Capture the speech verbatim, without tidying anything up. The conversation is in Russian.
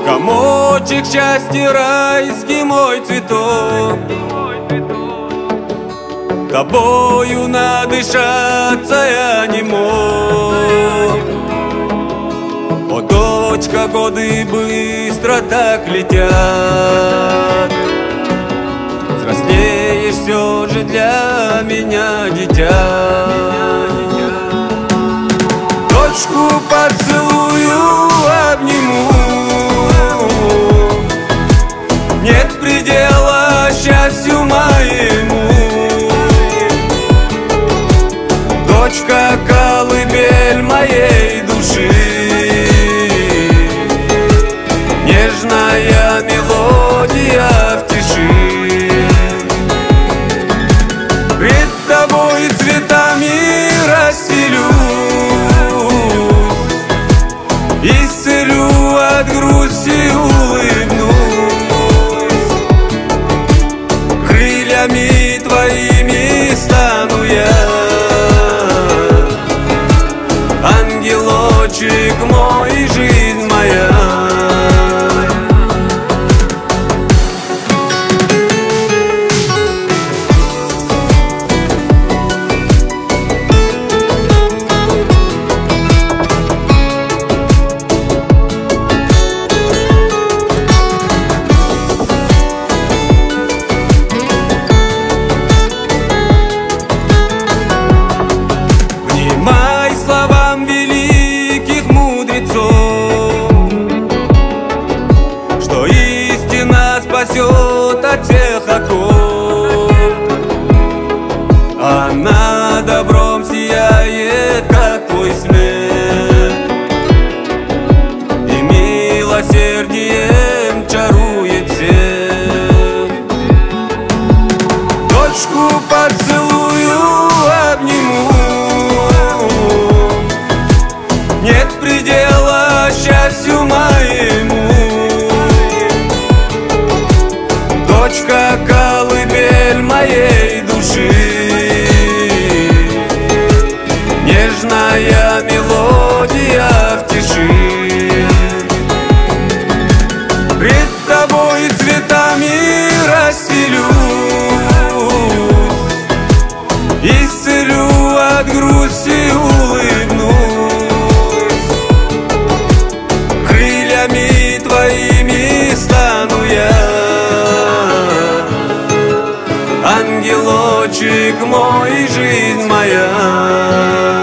Комочек счастья, райский мой цветок, тобою надышаться я не мог. О, дочка, годы быстро так летят, взрослеешь все же для меня, дитя. Дочку поцелую, обниму, нет предела счастью моему. Дочка, колыбель моей души, нежная мелодия в тиши. Пред тобой цветами расстелюсь, исцелю от грусти, улыбнусь. Крыльями твоими стану я, ангелочек мой, жизнь моя. Спасет от всех оков, она добром сияет, как твой смех, и милосердием чарует всех. Дочку поцелую, обниму, нет предела счастью моему. Дочка, колыбель моей души, нежная мелодия в тиши. Пред тобой цветами расстелюсь, исцелю от грусти, улыбнусь. Крыльями твоими стану я, ангелочек мой, жизнь моя.